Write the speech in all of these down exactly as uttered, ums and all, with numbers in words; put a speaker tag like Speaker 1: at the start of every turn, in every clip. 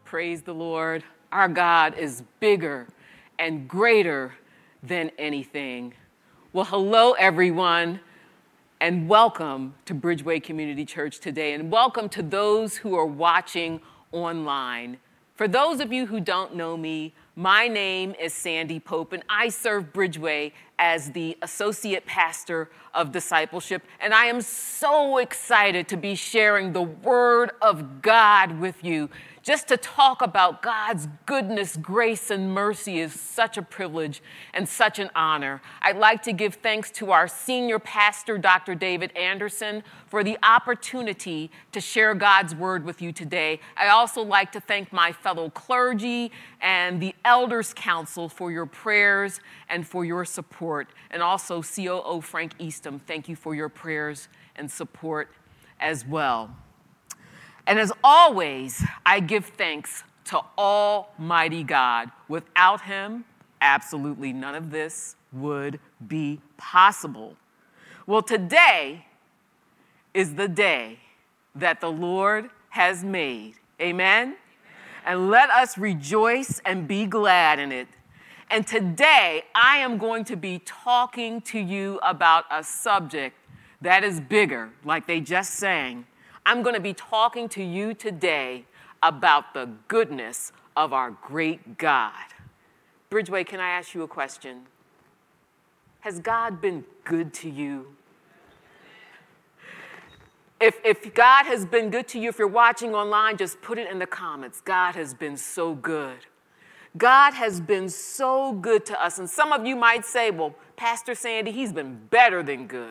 Speaker 1: Praise the Lord. Our God is bigger and greater than anything. Well, hello, everyone, and welcome to Bridgeway Community Church today, and welcome to those who are watching online. For those of you who don't know me, my name is Sandy Pope, and I serve Bridgeway as the Associate Pastor of Discipleship, and I am so excited to be sharing the Word of God with you. Just to talk about God's goodness, grace, and mercy is such a privilege and such an honor. I'd like to give thanks to our senior pastor, Doctor David Anderson, for the opportunity to share God's Word with you today. I also like to thank my fellow clergy and the Elders Council for your prayers and for your support. And also C O O Frank Eastham, thank you for your prayers and support as well. And as always, I give thanks to Almighty God. Without him, absolutely none of this would be possible. Well, today is the day that the Lord has made. Amen? And let us rejoice and be glad in it. And today, I am going to be talking to you about a subject that is bigger, like they just sang. I'm going to be talking to you today about the goodness of our great God. Bridgeway, can I ask you a question? Has God been good to you? If, if God has been good to you, if you're watching online, just put it in the comments. God has been so good. God has been so good to us. And some of you might say, well, Pastor Sandy, he's been better than good.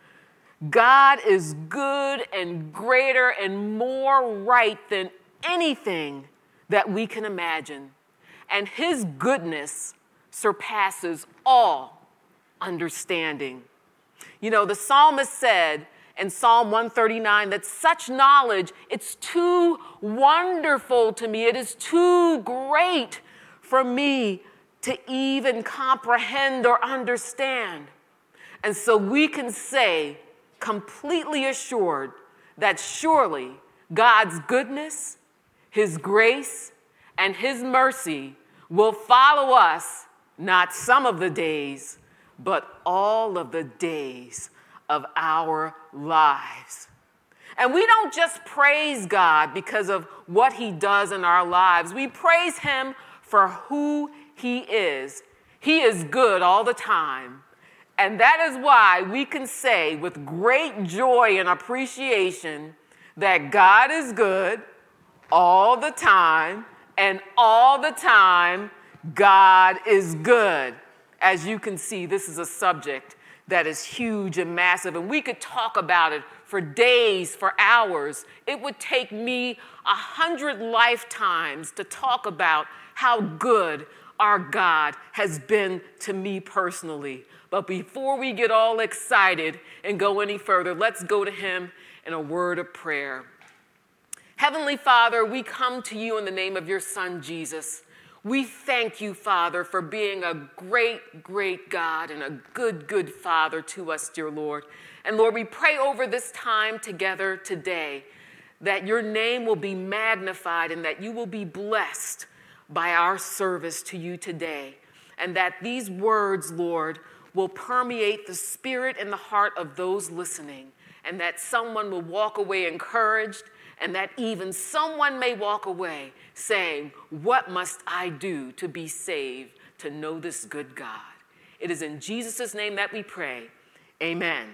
Speaker 1: God is good and greater and more right than anything that we can imagine. And his goodness surpasses all understanding. You know, the psalmist said in Psalm one thirty-nine that such knowledge, it's too wonderful to me. It is too great for me to even comprehend or understand. And so we can say, completely assured that surely God's goodness, his grace, and his mercy will follow us not some of the days, but all of the days of our lives. And we don't just praise God because of what he does in our lives. We praise him for who he is. He is good all the time. And that is why we can say with great joy and appreciation that God is good all the time, and all the time, God is good. As you can see, this is a subject that is huge and massive, and we could talk about it for days, for hours. It would take me a hundred lifetimes to talk about how good our God has been to me personally. But before we get all excited and go any further, let's go to him in a word of prayer. Heavenly Father, we come to you in the name of your Son, Jesus. We thank you, Father, for being a great, great God and a good, good Father to us, dear Lord. And Lord, we pray over this time together today that your name will be magnified and that you will be blessed by our service to you today. And that these words, Lord, will permeate the spirit and the heart of those listening, and that someone will walk away encouraged, and that even someone may walk away saying, what must I do to be saved, to know this good God? It is in Jesus' name that we pray. Amen.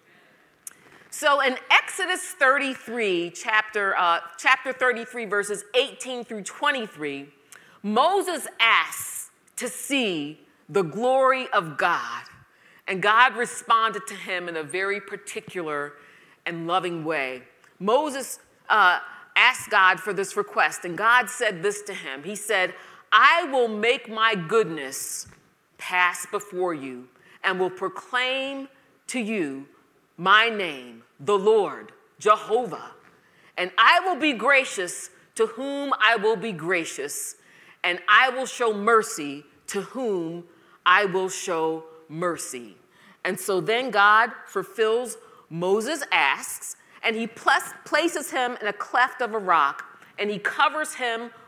Speaker 1: So in Exodus thirty-three, chapter, uh, chapter thirty-three, verses eighteen through twenty-three, Moses asks to see the glory of God. And God responded to him in a very particular and loving way. Moses uh, asked God for this request, and God said this to him. He said, I will make my goodness pass before you and will proclaim to you my name, the Lord, Jehovah. And I will be gracious to whom I will be gracious, and I will show mercy to whom I will show mercy. And so then God fulfills Moses' asks, and he places him in a cleft of a rock, and he covers him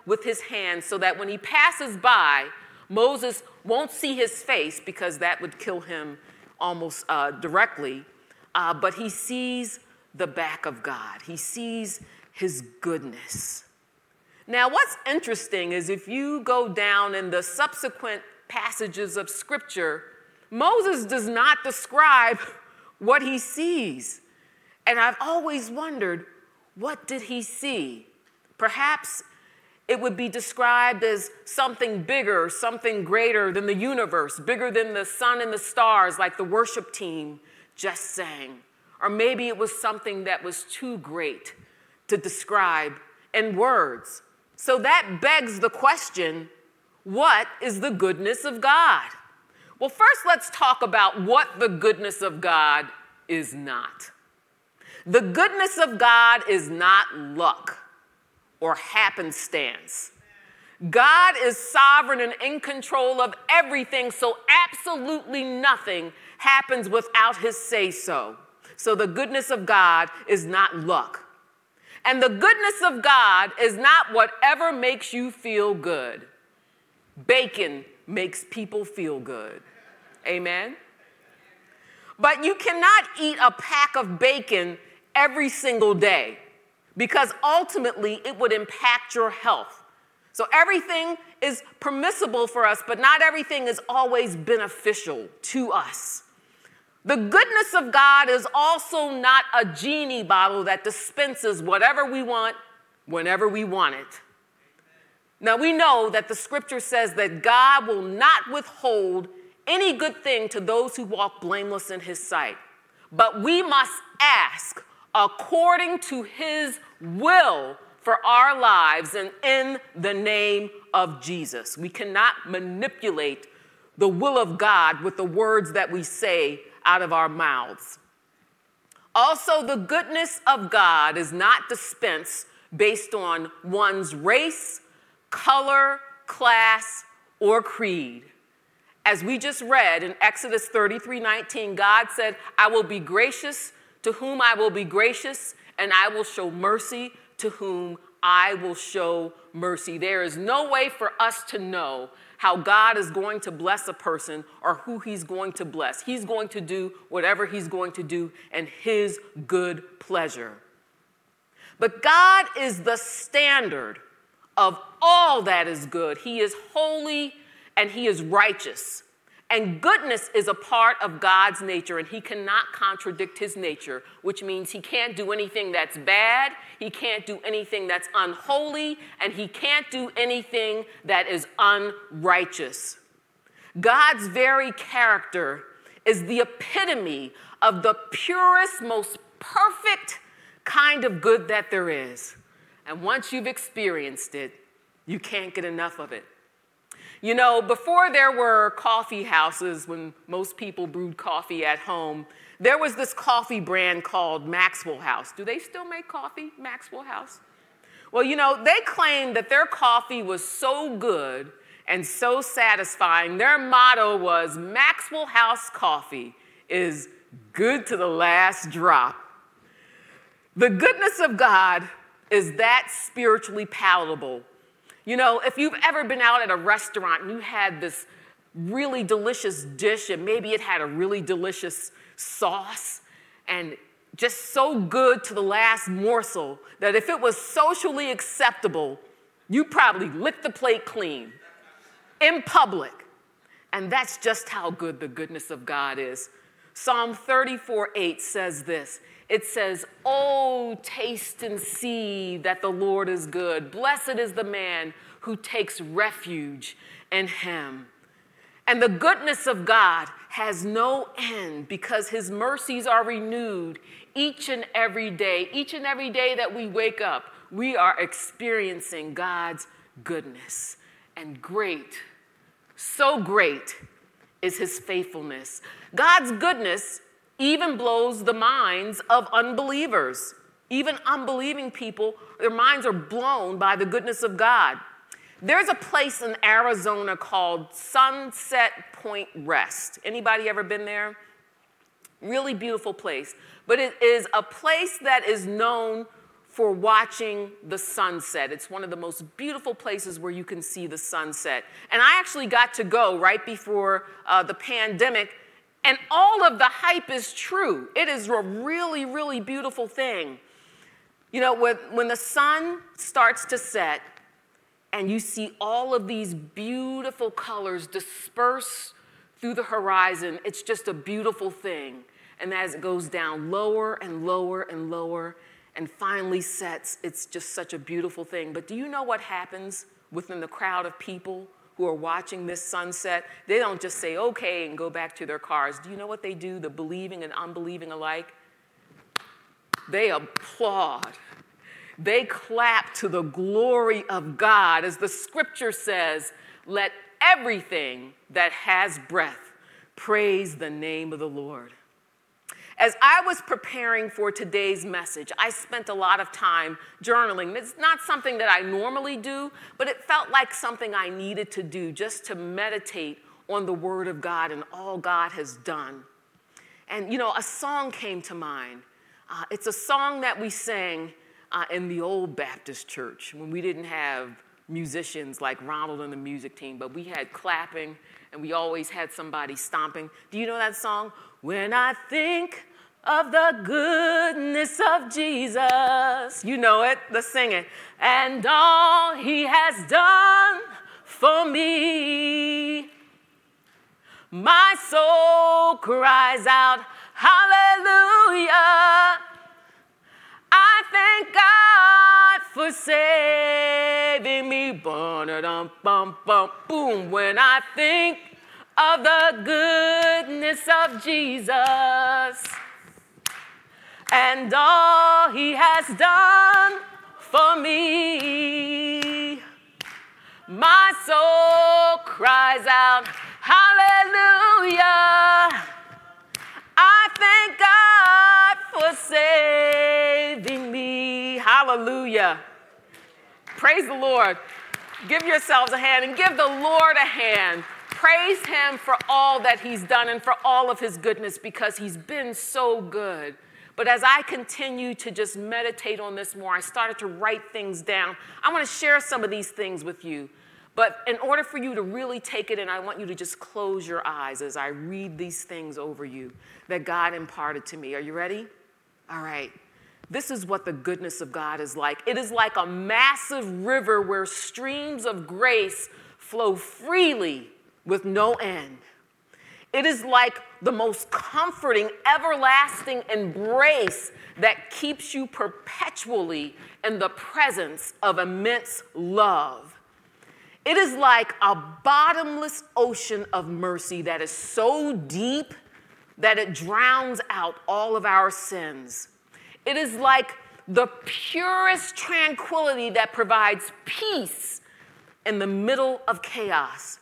Speaker 1: with his hand so that when he passes by, Moses won't see his face because that would kill him almost uh, directly, uh, but he sees the back of God. He sees his goodness. Now, what's interesting is if you go down in the subsequent passages of Scripture, Moses does not describe what he sees. And I've always wondered, what did he see? Perhaps it would be described as something bigger, something greater than the universe, bigger than the sun and the stars, like the worship team just sang. Or maybe it was something that was too great to describe in words. So that begs the question, what is the goodness of God? Well, first let's talk about what the goodness of God is not. The goodness of God is not luck or happenstance. God is sovereign and in control of everything, so absolutely nothing happens without his say-so. So the goodness of God is not luck. And the goodness of God is not whatever makes you feel good. Bacon makes people feel good. Amen? But you cannot eat a pack of bacon every single day, because ultimately it would impact your health. So everything is permissible for us, but not everything is always beneficial to us. The goodness of God is also not a genie bottle that dispenses whatever we want, whenever we want it. Now we know that the scripture says that God will not withhold any good thing to those who walk blameless in his sight. But we must ask according to his will for our lives and in the name of Jesus. We cannot manipulate the will of God with the words that we say out of our mouths. Also, the goodness of God is not dispensed based on one's race, color, class, or creed. As we just read in Exodus thirty-three nineteen, God said, I will be gracious to whom I will be gracious, and I will show mercy to whom I will show mercy. There is no way for us to know how God is going to bless a person or who he's going to bless. He's going to do whatever he's going to do in his good pleasure. But God is the standard of all that is good. He is holy and he is righteous. And goodness is a part of God's nature, and he cannot contradict his nature, which means he can't do anything that's bad, he can't do anything that's unholy, and he can't do anything that is unrighteous. God's very character is the epitome of the purest, most perfect kind of good that there is. And once you've experienced it, you can't get enough of it. You know, before there were coffee houses, when most people brewed coffee at home, there was this coffee brand called Maxwell House. Do they still make coffee, Maxwell House? Well, you know, they claimed that their coffee was so good and so satisfying. Their motto was, Maxwell House coffee is good to the last drop. The goodness of God is that spiritually palatable. You know, if you've ever been out at a restaurant and you had this really delicious dish and maybe it had a really delicious sauce and just so good to the last morsel that if it was socially acceptable, you probably licked the plate clean in public. And that's just how good the goodness of God is. Psalm thirty-four eight says this. It says, oh, taste and see that the Lord is good. Blessed is the man who takes refuge in him. And the goodness of God has no end because his mercies are renewed each and every day. Each and every day that we wake up, we are experiencing God's goodness. And great, so great is his faithfulness. God's goodness even blows the minds of unbelievers. Even unbelieving people, their minds are blown by the goodness of God. There's a place in Arizona called Sunset Point Rest. Anybody ever been there? Really beautiful place. But it is a place that is known for watching the sunset. It's one of the most beautiful places where you can see the sunset. And I actually got to go right before uh, the pandemic, and all of the hype is true. It is a really, really beautiful thing. You know, when, when the sun starts to set and you see all of these beautiful colors disperse through the horizon, it's just a beautiful thing. And as it goes down lower and lower and lower and finally sets, it's just such a beautiful thing. But do you know what happens within the crowd of people who are watching this sunset? They don't just say, okay, and go back to their cars. Do you know what they do, the believing and unbelieving alike? They applaud. They clap to the glory of God. As the scripture says, let everything that has breath praise the name of the Lord. As I was preparing for today's message, I spent a lot of time journaling. It's not something that I normally do, but it felt like something I needed to do just to meditate on the Word of God and all God has done. And, you know, a song came to mind. Uh, it's a song that we sang uh, in the old Baptist church when we didn't have musicians like Ronald and the music team, but we had clapping and we always had somebody stomping. Do you know that song? When I think of the goodness of Jesus, you know it, let's sing it. And all he has done for me, my soul cries out, hallelujah. I thank God for saving me. Boom. When I think of the goodness of Jesus and all he has done for me, my soul cries out, hallelujah. I thank God for saving me. Hallelujah. Praise the Lord. Give yourselves a hand and give the Lord a hand. Praise him for all that he's done and for all of his goodness, because he's been so good. But as I continue to just meditate on this more, I started to write things down. I want to share some of these things with you. But in order for you to really take it in, I want you to just close your eyes as I read these things over you that God imparted to me. Are you ready? All right. This is what the goodness of God is like. It is like a massive river where streams of grace flow freely with no end. It is like the most comforting, everlasting embrace that keeps you perpetually in the presence of immense love. It is like a bottomless ocean of mercy that is so deep that it drowns out all of our sins. It is like the purest tranquility that provides peace in the middle of chaos.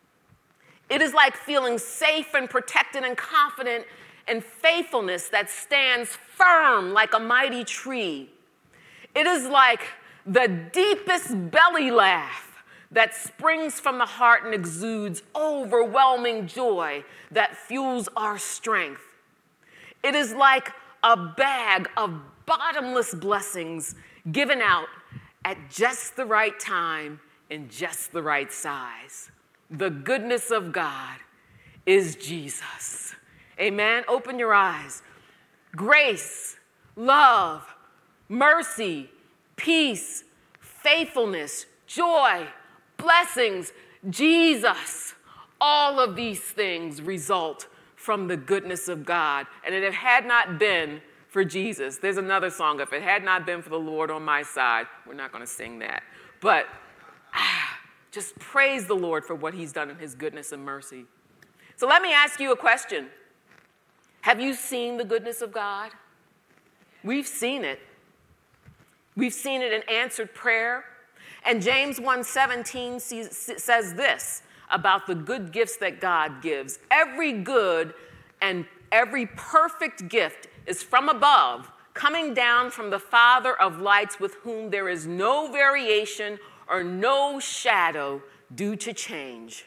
Speaker 1: It is like feeling safe and protected and confident in faithfulness that stands firm like a mighty tree. It is like the deepest belly laugh that springs from the heart and exudes overwhelming joy that fuels our strength. It is like a bag of bottomless blessings given out at just the right time in just the right size. The goodness of God is Jesus. Amen? Open your eyes. Grace, love, mercy, peace, faithfulness, joy, blessings, Jesus. All of these things result from the goodness of God. And if it had not been for Jesus, there's another song, if it had not been for the Lord on my side, we're not going to sing that. But ah, just praise the Lord for what he's done in his goodness and mercy. So let me ask you a question. Have you seen the goodness of God? We've seen it. We've seen it in answered prayer. And James one seventeen says this about the good gifts that God gives. Every good and every perfect gift is from above, coming down from the Father of lights, with whom there is no variation or no shadow due to change.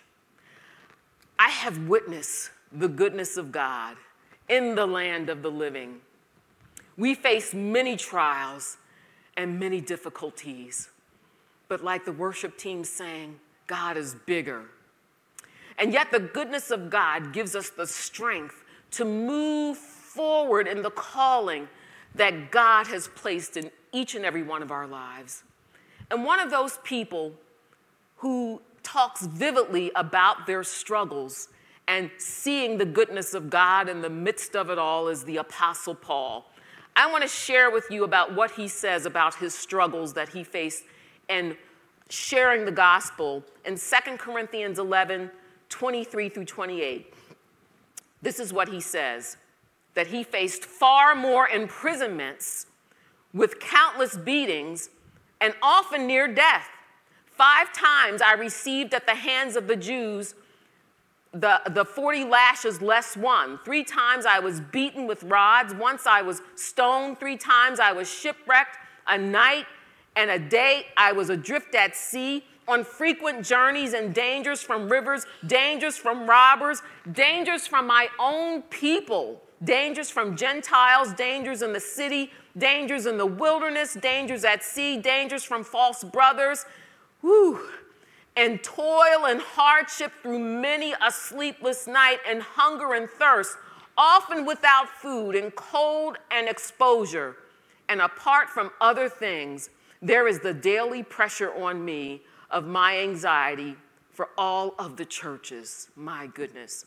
Speaker 1: I have witnessed the goodness of God in the land of the living. We face many trials, and many difficulties. But like the worship team sang, God is bigger. And yet the goodness of God gives us the strength to move forward in the calling that God has placed in each and every one of our lives. And one of those people who talks vividly about their struggles and seeing the goodness of God in the midst of it all is the Apostle Paul. I want to share with you about what he says about his struggles that he faced and sharing the gospel in Second Corinthians eleven, twenty-three through twenty-eight. This is what he says, that he faced far more imprisonments with countless beatings and often near death. Five times I received at the hands of the Jews the, the forty lashes less one. Three times I was beaten with rods. Once I was stoned. Three times I was shipwrecked. A night and a day I was adrift at sea, on frequent journeys and dangers from rivers, dangers from robbers, dangers from my own people, dangers from Gentiles, dangers in the city, dangers in the wilderness, dangers at sea, dangers from false brothers. Whew. And toil and hardship through many a sleepless night, and hunger and thirst, often without food, and cold and exposure. And apart from other things, there is the daily pressure on me of my anxiety for all of the churches. My goodness.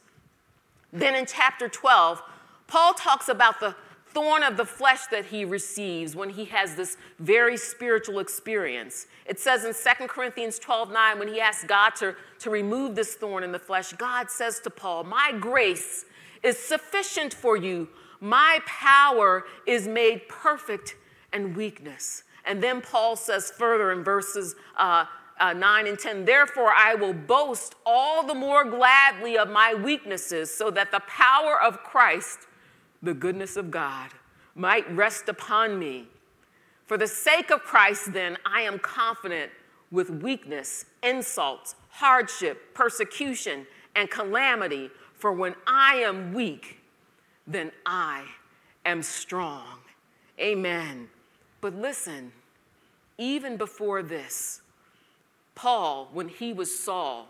Speaker 1: Then in chapter twelve, Paul talks about the thorn of the flesh that he receives when he has this very spiritual experience. It says in Second Corinthians twelve nine, when he asks God to, to remove this thorn in the flesh, God says to Paul, my grace is sufficient for you. My power is made perfect in weakness. And then Paul says further in verses uh, uh, nine and ten, therefore I will boast all the more gladly of my weaknesses, so that the power of Christ, the goodness of God, might rest upon me. For the sake of Christ, then, I am confident with weakness, insults, hardship, persecution, and calamity. For when I am weak, then I am strong. Amen. But listen, even before this, Paul, when he was Saul,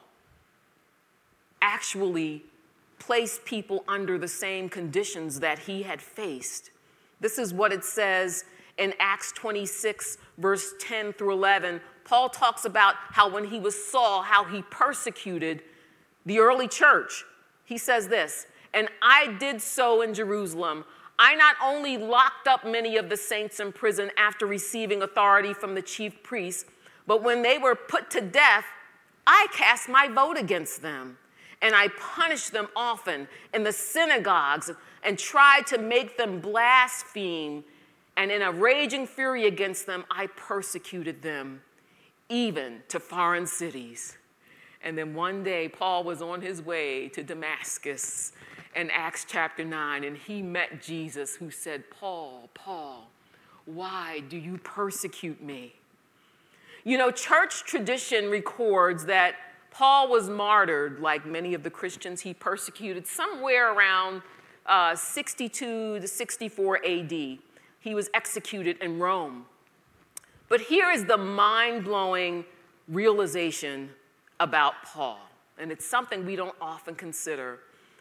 Speaker 1: actually placed people under the same conditions that he had faced. This is what it says in Acts twenty-six, verse ten through eleven. Paul talks about how when he was Saul, how he persecuted the early church. He says this, and I did so in Jerusalem. I not only locked up many of the saints in prison after receiving authority from the chief priests, but when they were put to death, I cast my vote against them. And I punished them often in the synagogues and tried to make them blaspheme. And in a raging fury against them, I persecuted them, even to foreign cities. And then one day, Paul was on his way to Damascus in Acts chapter nine, and he met Jesus, who said, Paul, Paul, why do you persecute me? You know, church tradition records that Paul was martyred, like many of the Christians he persecuted, somewhere around uh, sixty-two to sixty-four A D. He was executed in Rome. But here is the mind-blowing realization about Paul, and it's something we don't often consider.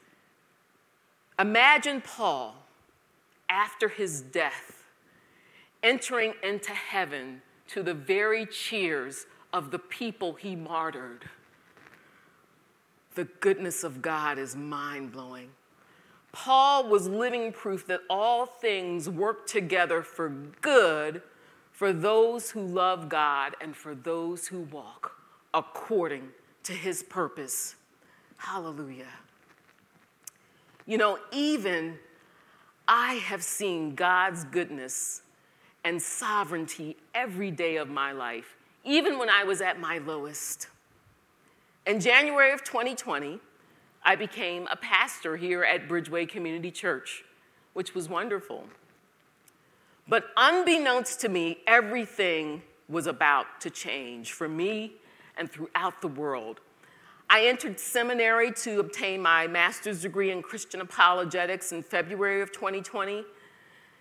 Speaker 1: Imagine Paul, after his death, entering into heaven to the very cheers of the people he martyred. The goodness of God is mind-blowing. Paul was living proof that all things work together for good for those who love God and for those who walk according to his purpose. Hallelujah. You know, even I have seen God's goodness and sovereignty every day of my life, even when I was at my lowest. In January of twenty twenty, I became a pastor here at Bridgeway Community Church, which was wonderful. But unbeknownst to me, everything was about to change for me and throughout the world. I entered seminary to obtain my master's degree in Christian apologetics in February of twenty twenty.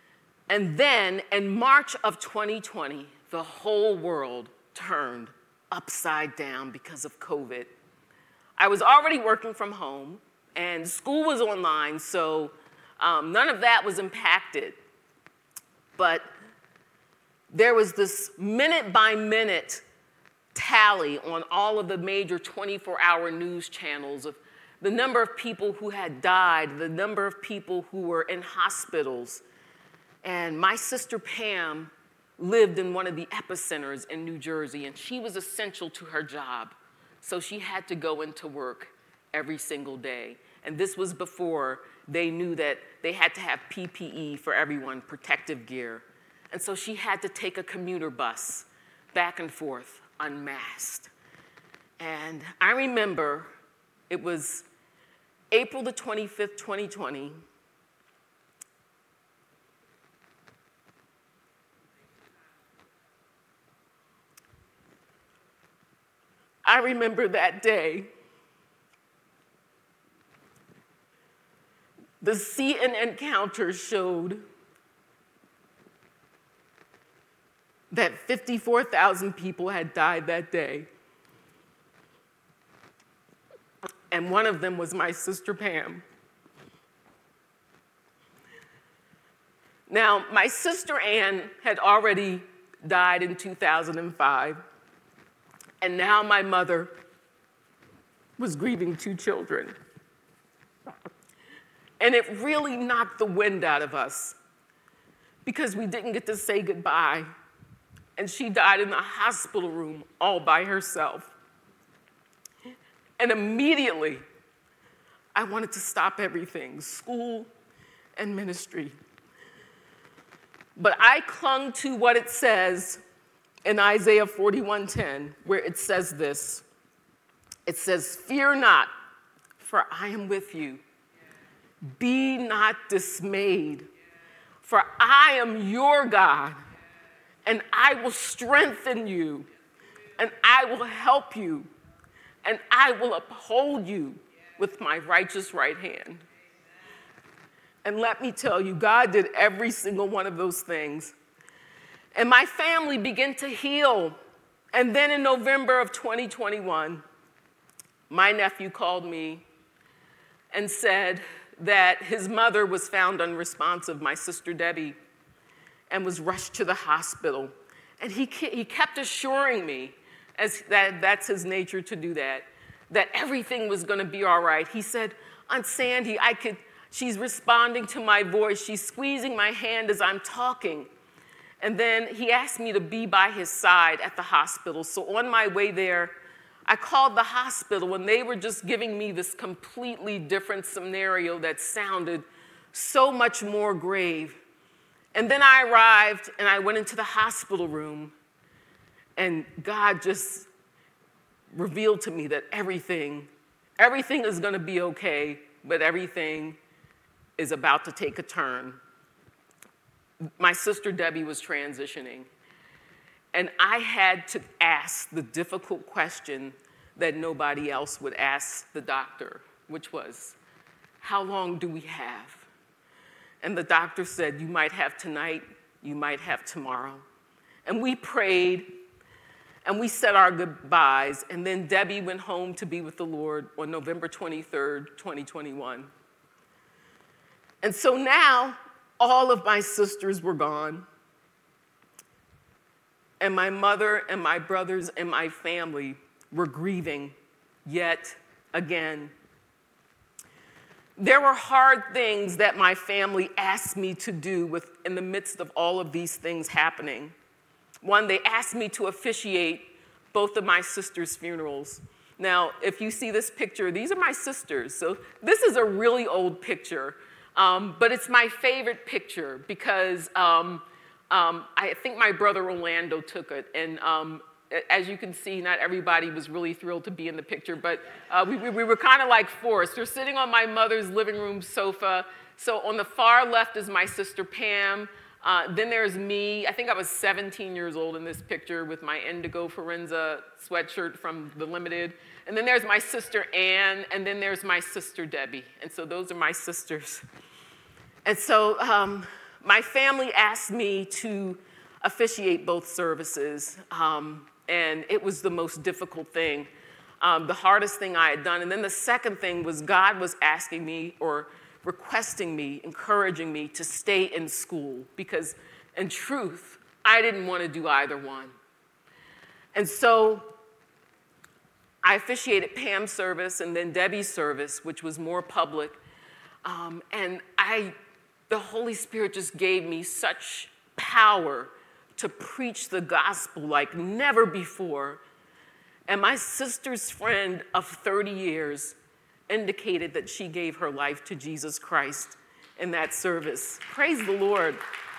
Speaker 1: And then in March of twenty twenty, the whole world turned upside down because of COVID. I was already working from home, and school was online, so um, none of that was impacted. But there was this minute-by-minute tally on all of the major twenty-four hour news channels of the number of people who had died, the number of people who were in hospitals. And my sister Pam lived in one of the epicenters in New Jersey, and she was essential to her job. So she had to go into work every single day. And this was before they knew that they had to have P P E for everyone, protective gear. And so she had to take a commuter bus back and forth, unmasked. And I remember it was April the twenty-fifth, twenty twenty. I remember that day. The C N N counter showed that fifty-four thousand people had died that day. And one of them was my sister Pam. Now, my sister Ann had already died in two thousand five. And now my mother was grieving two children. And it really knocked the wind out of us because we didn't get to say goodbye. And she died in the hospital room all by herself. And immediately, I wanted to stop everything, school and ministry. But I clung to what it says in Isaiah forty-one ten, where it says this. It says, "Fear not, for I am with you. Be not dismayed, for I am your God, and I will strengthen you, and I will help you, and I will uphold you with my righteous right hand." And let me tell you, God did every single one of those things. And my family began to heal. And then in November of twenty twenty-one, my nephew called me and said that his mother was found unresponsive, my sister Debbie, and was rushed to the hospital. And he, he kept assuring me, as that, that's his nature to do that, that everything was going to be all right. He said, "Aunt Sandy, I could, she's responding to my voice. She's squeezing my hand as I'm talking." And then he asked me to be by his side at the hospital. So on my way there, I called the hospital, and they were just giving me this completely different scenario that sounded so much more grave. And then I arrived, and I went into the hospital room, and God just revealed to me that everything, everything is going to be okay, but everything is about to take a turn. My sister Debbie was transitioning, and I had to ask the difficult question that nobody else would ask the doctor, which was, "How long do we have?" And the doctor said, "You might have tonight, you might have tomorrow." And we prayed, and we said our goodbyes, and then Debbie went home to be with the Lord on November twenty-third, twenty twenty-one. And so now, all of my sisters were gone, and my mother and my brothers and my family were grieving yet again. There were hard things that my family asked me to do with, in the midst of all of these things happening. One, they asked me to officiate both of my sisters' funerals. Now, if you see this picture, these are my sisters. So this is a really old picture. Um, but it's my favorite picture because um, um, I think my brother Orlando took it. And um, as you can see, not everybody was really thrilled to be in the picture, but uh, we, we were kind of like forced. We're sitting on my mother's living room sofa. So on the far left is my sister Pam. Uh, then there's me. I think I was seventeen years old in this picture with my Indigo Forenza sweatshirt from The Limited. And then there's my sister Ann, and then there's my sister Debbie. And so those are my sisters. And so um, my family asked me to officiate both services, um, and it was the most difficult thing, um, the hardest thing I had done. And then the second thing was God was asking me or requesting me, encouraging me to stay in school because, in truth, I didn't want to do either one. And so I officiated Pam's service and then Debbie's service, which was more public. Um, and I, the Holy Spirit just gave me such power to preach the gospel like never before. And my sister's friend of thirty years indicated that she gave her life to Jesus Christ in that service. Praise the Lord.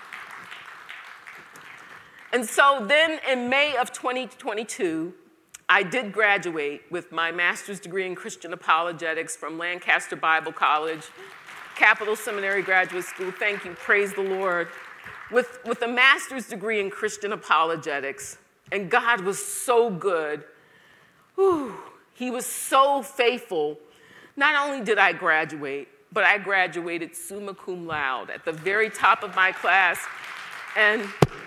Speaker 1: And so then in May of twenty twenty-two, I did graduate with my master's degree in Christian apologetics from Lancaster Bible College, Capital Seminary Graduate School. Thank you, praise the Lord. With, with a master's degree in Christian apologetics, and God was so good. Whew, he was so faithful. Not only did I graduate, but I graduated summa cum laude at the very top of my class. And,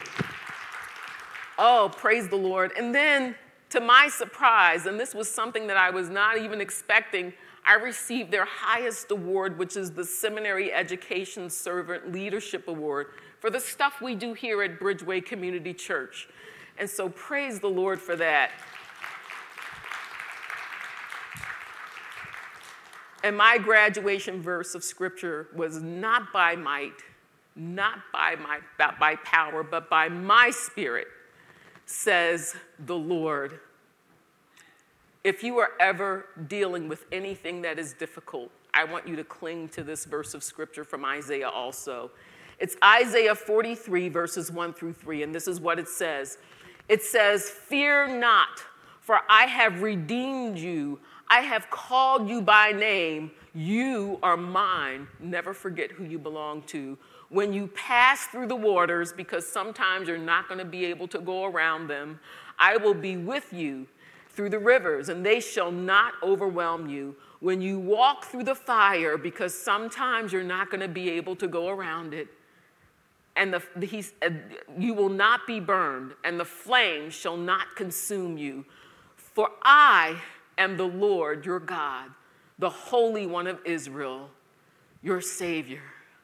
Speaker 1: oh, praise the Lord. And then, to my surprise, and this was something that I was not even expecting, I received their highest award, which is the Seminary Education Servant Leadership Award, for the stuff we do here at Bridgeway Community Church. And so praise the Lord for that. And my graduation verse of scripture was not by might, not by my not by power, but by my spirit, says the Lord. If you are ever dealing with anything that is difficult, I want you to cling to this verse of scripture from Isaiah also. It's Isaiah forty-three, verses one through three, and this is what it says. It says, "Fear not, for I have redeemed you. I have called you by name. You are mine. Never forget who you belong to. When you pass through the waters, because sometimes you're not going to be able to go around them, I will be with you through the rivers, and they shall not overwhelm you. When you walk through the fire, because sometimes you're not going to be able to go around it, and the, the, he's, uh, you will not be burned, and the flame shall not consume you. For I am the Lord your God, the Holy One of Israel, your Savior.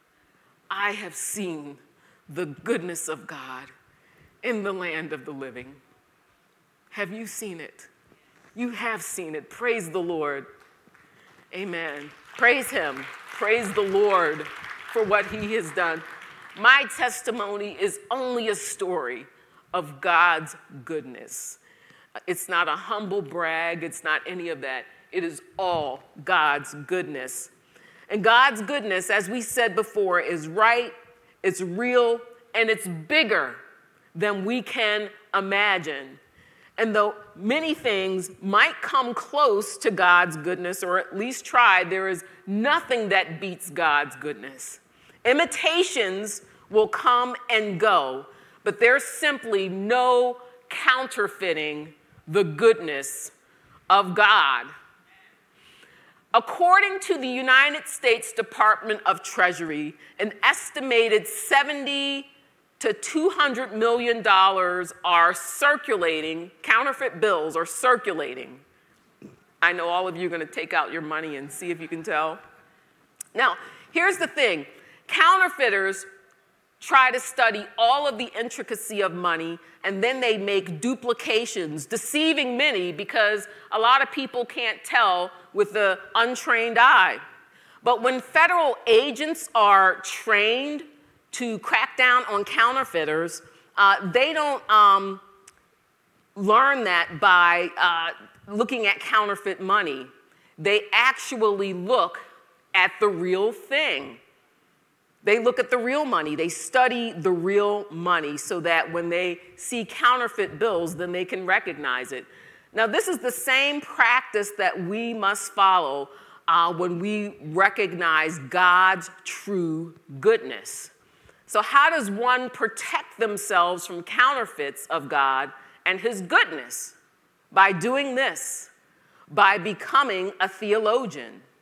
Speaker 1: I have seen the goodness of God in the land of the living." Have you seen it? You have seen it. Praise the Lord. Amen. Praise him. Praise the Lord for what he has done. My testimony is only a story of God's goodness. It's not a humble brag. It's not any of that. It is all God's goodness. And God's goodness, as we said before, is right, it's real, and it's bigger than we can imagine. And though many things might come close to God's goodness, or at least try, there is nothing that beats God's goodness. Imitations will come and go, but there's simply no counterfeiting the goodness of God. According to the United States Department of Treasury, an estimated seventy to two hundred million dollars are circulating, counterfeit bills are circulating. I know all of you are going to take out your money and see if you can tell. Now, here's the thing. Counterfeiters try to study all of the intricacy of money, and then they make duplications, deceiving many because a lot of people can't tell with the untrained eye. But when federal agents are trained to crack down on counterfeiters, uh, they don't um, learn that by uh, looking at counterfeit money. They actually look at the real thing. They look at the real money. They study the real money so that when they see counterfeit bills, then they can recognize it. Now, this is the same practice that we must follow uh, when we recognize God's true goodness. So how does one protect themselves from counterfeits of God and his goodness? By doing this, by becoming a theologian.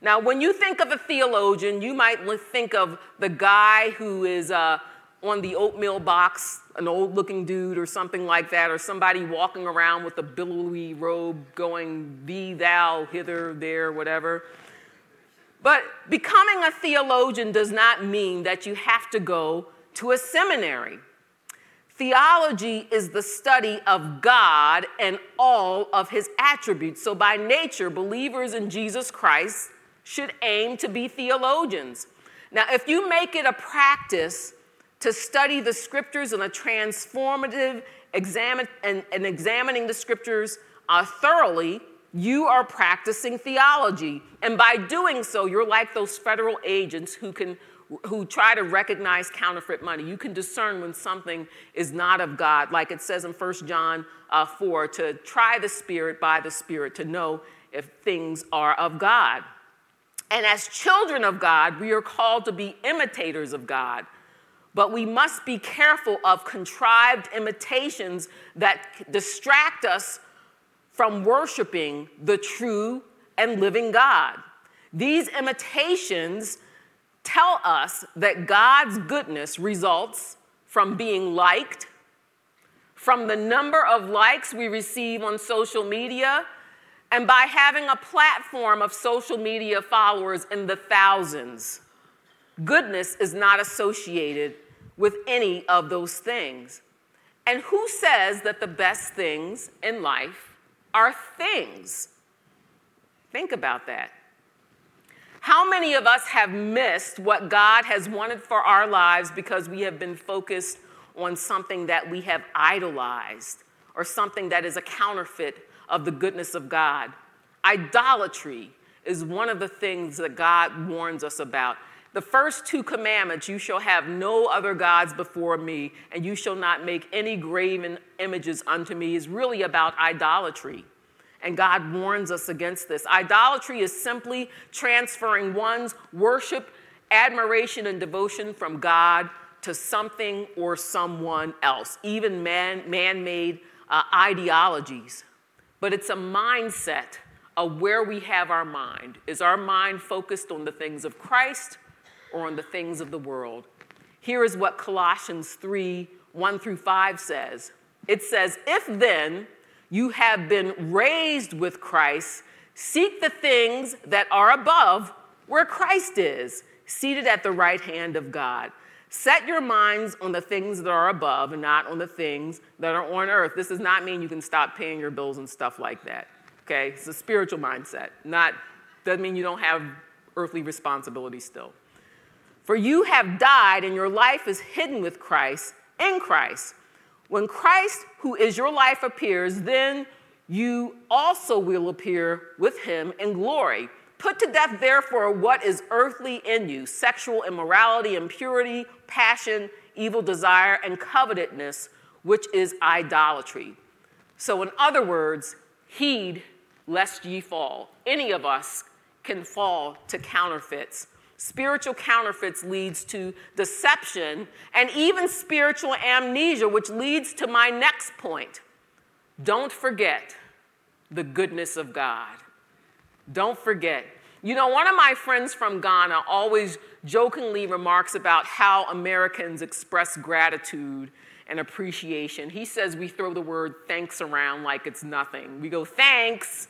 Speaker 1: Now, when you think of a theologian, you might think of the guy who is uh, on the oatmeal box, an old-looking dude or something like that, or somebody walking around with a billowy robe going, "Be thou hither, there," whatever. But becoming a theologian does not mean that you have to go to a seminary. Theology is the study of God and all of his attributes. So by nature, believers in Jesus Christ should aim to be theologians. Now, if you make it a practice to study the scriptures in a transformative examine and, and examining the scriptures uh, thoroughly, you are practicing theology. And by doing so, you're like those federal agents who can who try to recognize counterfeit money. You can discern when something is not of God, like it says in First John uh, four, to try the Spirit by the Spirit to know if things are of God. And as children of God, we are called to be imitators of God. But we must be careful of contrived imitations that distract us from worshiping the true and living God. These imitations tell us that God's goodness results from being liked, from the number of likes we receive on social media, and by having a platform of social media followers in the thousands. Goodness is not associated with any of those things. And who says that the best things in life are things? Think about that. How many of us have missed what God has wanted for our lives because we have been focused on something that we have idolized or something that is a counterfeit of the goodness of God? Idolatry is one of the things that God warns us about. The first two commandments, "You shall have no other gods before me, and you shall not make any graven images unto me," is really about idolatry. And God warns us against this. Idolatry is simply transferring one's worship, admiration, and devotion from God to something or someone else, even man, man-made uh, ideologies. But it's a mindset of where we have our mind. Is our mind focused on the things of Christ or on the things of the world? Here is what Colossians three, one through five says. It says, "If then you have been raised with Christ, seek the things that are above, where Christ is, seated at the right hand of God. Set your minds on the things that are above and not on the things that are on earth." This does not mean you can stop paying your bills and stuff like that, okay? It's a spiritual mindset. Not, doesn't mean you don't have earthly responsibility still. "For you have died and your life is hidden with Christ, in Christ. When Christ, who is your life, appears, then you also will appear with him in glory. Put to death, therefore, what is earthly in you: sexual immorality, impurity, passion, evil desire, and covetousness, which is idolatry." So in other words, heed lest ye fall. Any of us can fall to counterfeits. Spiritual counterfeits leads to deception and even spiritual amnesia, which leads to my next point. Don't forget the goodness of God. Don't forget. You know, one of my friends from Ghana always jokingly remarks about how Americans express gratitude and appreciation. He says we throw the word thanks around like it's nothing. We go, "Thanks,"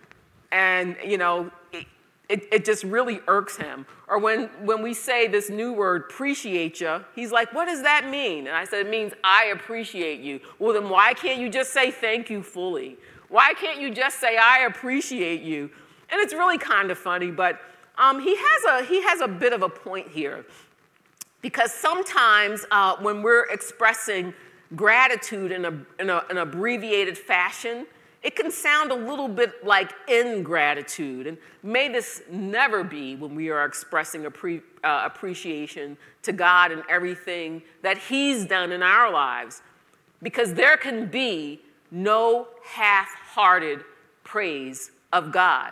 Speaker 1: and, you know, it, It, it just really irks him. Or when, when we say this new word, "appreciate ya," he's like, "What does that mean?" And I said, "It means I appreciate you." Well, then why can't you just say thank you fully? Why can't you just say I appreciate you? And it's really kind of funny, but um, he, has a, he has a bit of a point here. Because sometimes uh, when we're expressing gratitude in, a, in a, an abbreviated fashion, it can sound a little bit like ingratitude. And may this never be when we are expressing appre- uh, appreciation to God and everything that he's done in our lives. Because there can be no half-hearted praise of God.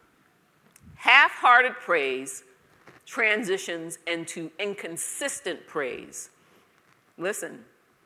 Speaker 1: Half-hearted praise transitions into inconsistent praise. Listen.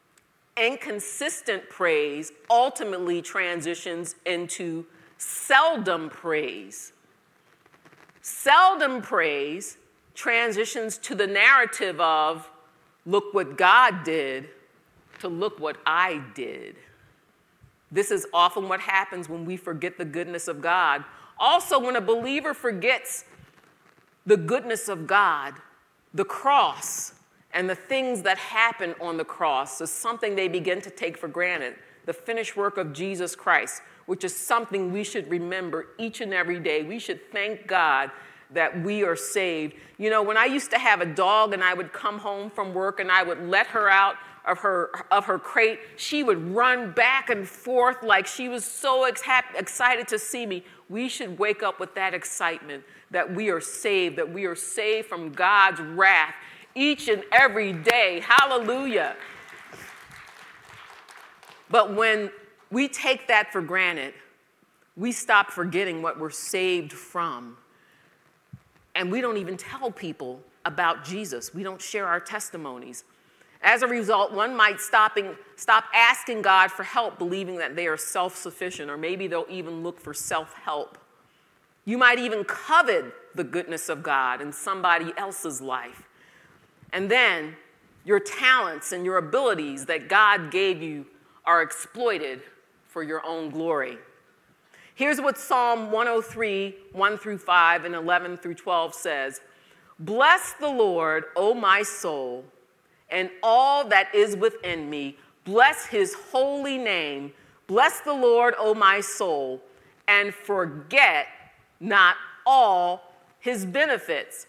Speaker 1: Inconsistent praise ultimately transitions into seldom praise. Seldom praise transitions to the narrative of, look what God did, to look what I did. This is often what happens when we forget the goodness of God. Also, when a believer forgets the goodness of God, the cross and the things that happen on the cross is something they begin to take for granted. The finished work of Jesus Christ, which is something we should remember each and every day. We should thank God that we are saved. You know, when I used to have a dog and I would come home from work and I would let her out of her of her crate, she would run back and forth like she was so ex- excited to see me. We should wake up with that excitement that we are saved, that we are saved from God's wrath each and every day. Hallelujah. But when we take that for granted, we stop forgetting what we're saved from. And we don't even tell people about Jesus. We don't share our testimonies. As a result, one might stopping, stop asking God for help, believing that they are self-sufficient, or maybe they'll even look for self-help. You might even covet the goodness of God in somebody else's life. And then your talents and your abilities that God gave you are exploited for your own glory. Here's what Psalm one oh three, one through five, and eleven through twelve says. Bless the Lord, O my soul, and all that is within me. Bless his holy name. Bless the Lord, O my soul, and forget not all his benefits,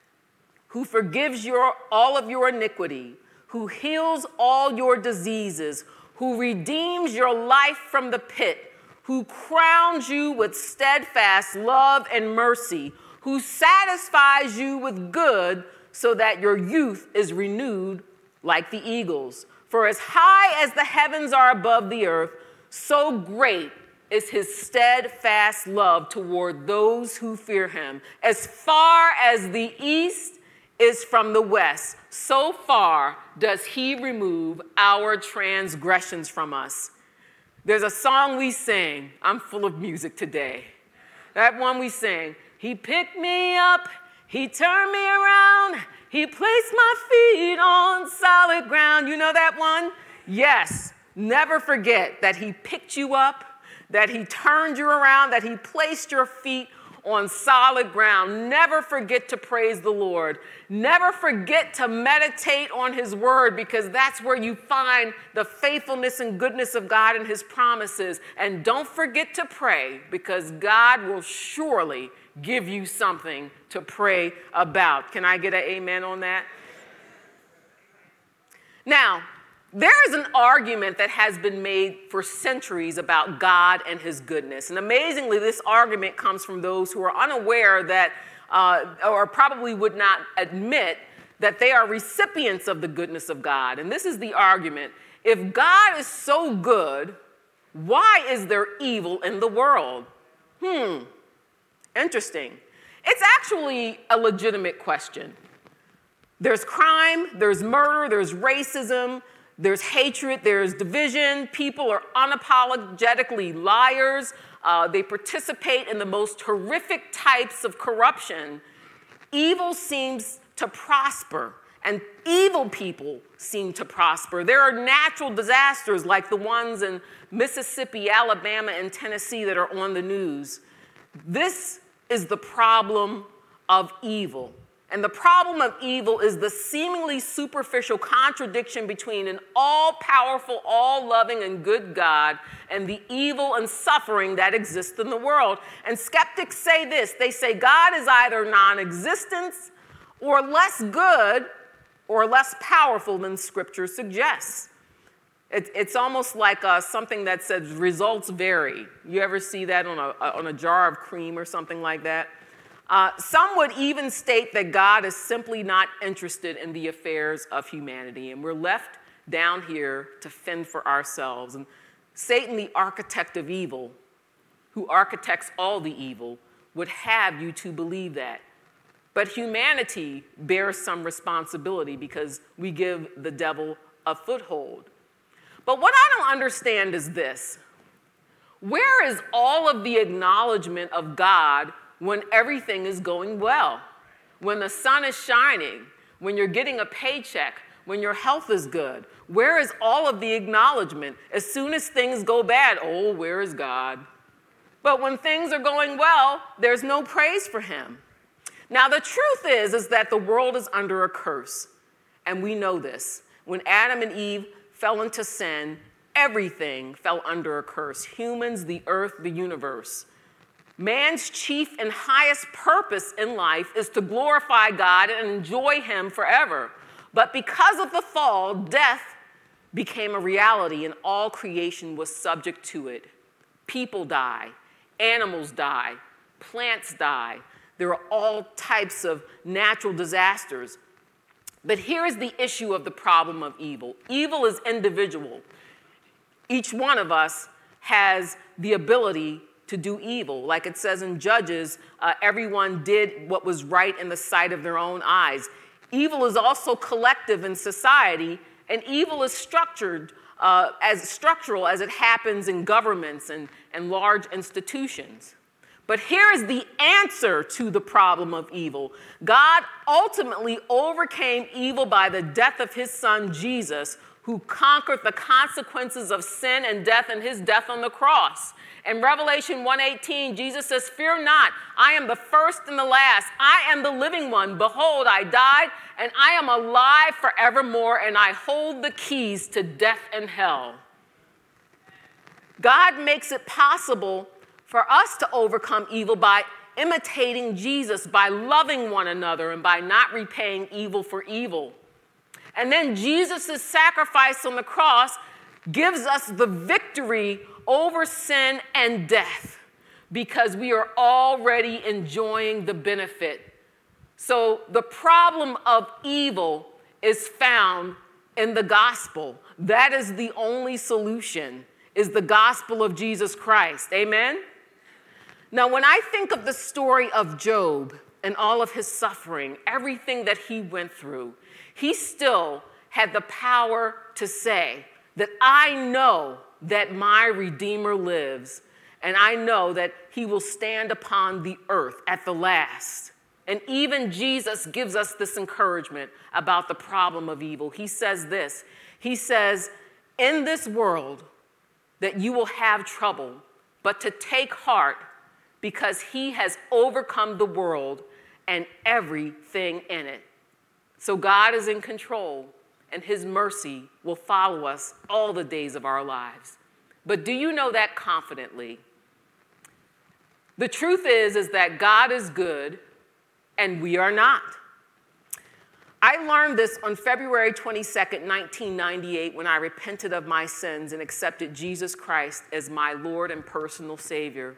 Speaker 1: who forgives your, all of your iniquity, who heals all your diseases, who redeems your life from the pit, who crowns you with steadfast love and mercy, who satisfies you with good so that your youth is renewed like the eagles. For as high as the heavens are above the earth, so great is his steadfast love toward those who fear him. As far as the east is from the west, so far does he remove our transgressions from us. There's a song we sing. I'm full of music today. That one we sing. He picked me up, he turned me around, he placed my feet on solid ground. You know that one? Yes. Never forget that he picked you up, that he turned you around, that he placed your feet on solid ground. Never forget to praise the Lord. Never forget to meditate on his word, because that's where you find the faithfulness and goodness of God and his promises. And don't forget to pray, because God will surely give you something to pray about. Can I get an amen on that? Now, there is an argument that has been made for centuries about God and his goodness. And amazingly, this argument comes from those who are unaware that, uh, or probably would not admit that they are recipients of the goodness of God. And this is the argument. If God is so good, why is there evil in the world? Hmm, interesting. It's actually a legitimate question. There's crime, there's murder, there's racism, there's hatred, there's division. People are unapologetically liars. Uh, they participate in the most horrific types of corruption. Evil seems to prosper, and evil people seem to prosper. There are natural disasters like the ones in Mississippi, Alabama, and Tennessee that are on the news. This is the problem of evil. And the problem of evil is the seemingly superficial contradiction between an all-powerful, all-loving, and good God and the evil and suffering that exists in the world. And skeptics say this. They say God is either non-existent or less good or less powerful than Scripture suggests. It, it's almost like uh, something that says results vary. You ever see that on a, on a jar of cream or something like that? Uh, some would even state that God is simply not interested in the affairs of humanity, and we're left down here to fend for ourselves. And Satan, the architect of evil, who architects all the evil, would have you to believe that. But humanity bears some responsibility because we give the devil a foothold. But what I don't understand is this. Where is all of the acknowledgement of God when everything is going well, when the sun is shining, when you're getting a paycheck, when your health is good? Where is all of the acknowledgement? As soon as things go bad, oh, where is God? But when things are going well, there's no praise for him. Now, the truth is, is that the world is under a curse, and we know this. When Adam and Eve fell into sin, everything fell under a curse. Humans, the earth, the universe. Man's chief and highest purpose in life is to glorify God and enjoy him forever. But because of the fall, death became a reality, and all creation was subject to it. People die, animals die, plants die. There are all types of natural disasters. But here is the issue of the problem of evil. Evil is individual. Each one of us has the ability to do evil. Like it says in Judges, uh, everyone did what was right in the sight of their own eyes. Evil is also collective in society, and evil is structured uh, as structural as it happens in governments and, and large institutions. But here is the answer to the problem of evil. God ultimately overcame evil by the death of his son, Jesus, who conquered the consequences of sin and death in his death on the cross. In Revelation one eighteen, Jesus says, "Fear not, I am the first and the last. I am the living one. Behold, I died, and I am alive forevermore, and I hold the keys to death and hell." God makes it possible for us to overcome evil by imitating Jesus, by loving one another, and by not repaying evil for evil. And then Jesus' sacrifice on the cross gives us the victory over sin and death because we are already enjoying the benefit. So the problem of evil is found in the gospel. That is the only solution, is the gospel of Jesus Christ. Amen? Now, when I think of the story of Job and all of his suffering, everything that he went through, he still had the power to say that I know that my Redeemer lives, and I know that he will stand upon the earth at the last. And even Jesus gives us this encouragement about the problem of evil. He says this, he says, "In this world that you will have trouble, but to take heart, because he has overcome the world and everything in it." So God is in control, and his mercy will follow us all the days of our lives. But do you know that confidently? The truth is, is that God is good, and we are not. I learned this on February twenty-second, nineteen ninety-eight, when I repented of my sins and accepted Jesus Christ as my Lord and personal Savior.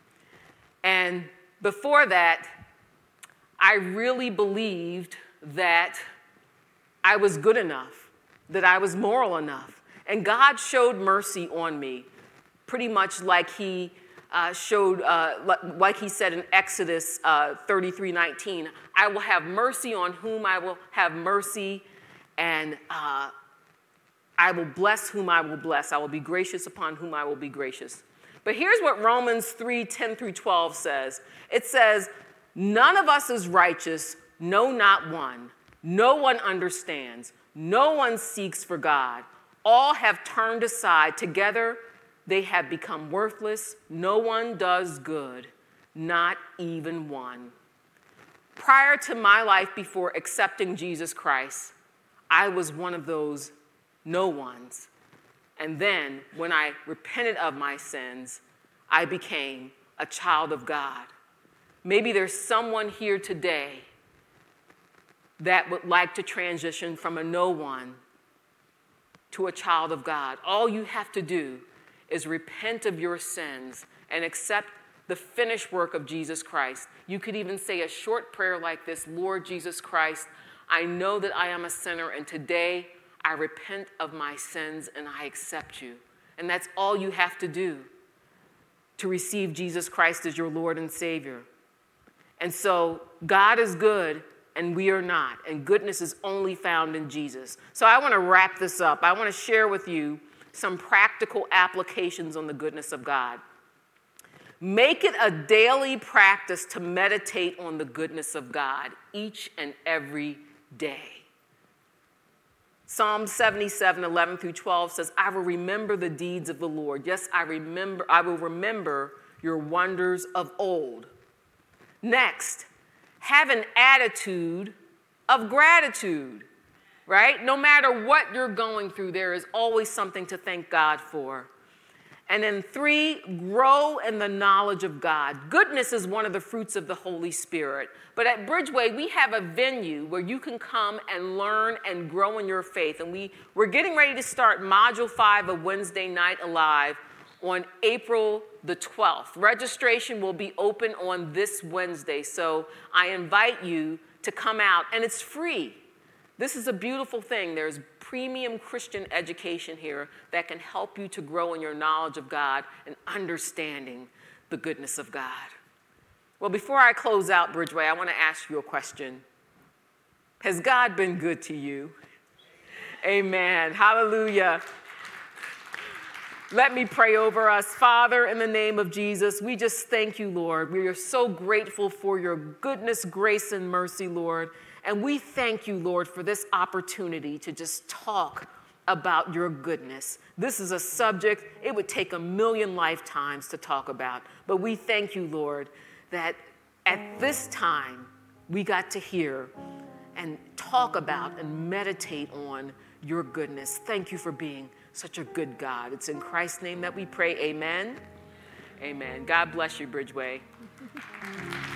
Speaker 1: And before that, I really believed that I was good enough, that I was moral enough. And God showed mercy on me, pretty much like he uh, showed, uh, like he said in Exodus uh, thirty-three nineteen, "I will have mercy on whom I will have mercy, and uh, I will bless whom I will bless. I will be gracious upon whom I will be gracious." But here's what Romans three ten through twelve says. It says, "None of us is righteous, no, not one. No one understands. No one seeks for God. All have turned aside. Together they have become worthless. No one does good, not even one." Prior to my life before accepting Jesus Christ, I was one of those no ones. And then when I repented of my sins, I became a child of God. Maybe there's someone here today that would like to transition from a no one to a child of God. All you have to do is repent of your sins and accept the finished work of Jesus Christ. You could even say a short prayer like this: "Lord Jesus Christ, I know that I am a sinner, and today I repent of my sins and I accept you." And that's all you have to do to receive Jesus Christ as your Lord and Savior. And so God is good and we are not. And goodness is only found in Jesus. So I want to wrap this up. I want to share with you some practical applications on the goodness of God. Make it a daily practice to meditate on the goodness of God each and every day. Psalm seventy-seven, eleven through twelve says, I will remember the deeds of the Lord. Yes, I remember, I will remember your wonders of old. Next, have an attitude of gratitude, right? No matter what you're going through, there is always something to thank God for. And then three, grow in the knowledge of God. Goodness is one of the fruits of the Holy Spirit. But at Bridgeway, we have a venue where you can come and learn and grow in your faith. And we, we're getting ready to start Module five of Wednesday Night Alive on April the twelfth. Registration will be open on this Wednesday. So I invite you to come out, and it's free. This is a beautiful thing. There's premium Christian education here that can help you to grow in your knowledge of God and understanding the goodness of God. Well, before I close out Bridgeway, I want to ask you a question. Has God been good to you? Amen. Hallelujah. Let me pray over us. Father, in the name of Jesus, we just thank you, Lord. We are so grateful for your goodness, grace, and mercy, Lord. And we thank you, Lord, for this opportunity to just talk about your goodness. This is a subject it would take a million lifetimes to talk about. But we thank you, Lord, that at this time we got to hear and talk about and meditate on your goodness. Thank you for being such a good God. It's in Christ's name that we pray. Amen. Amen. God bless you, Bridgeway.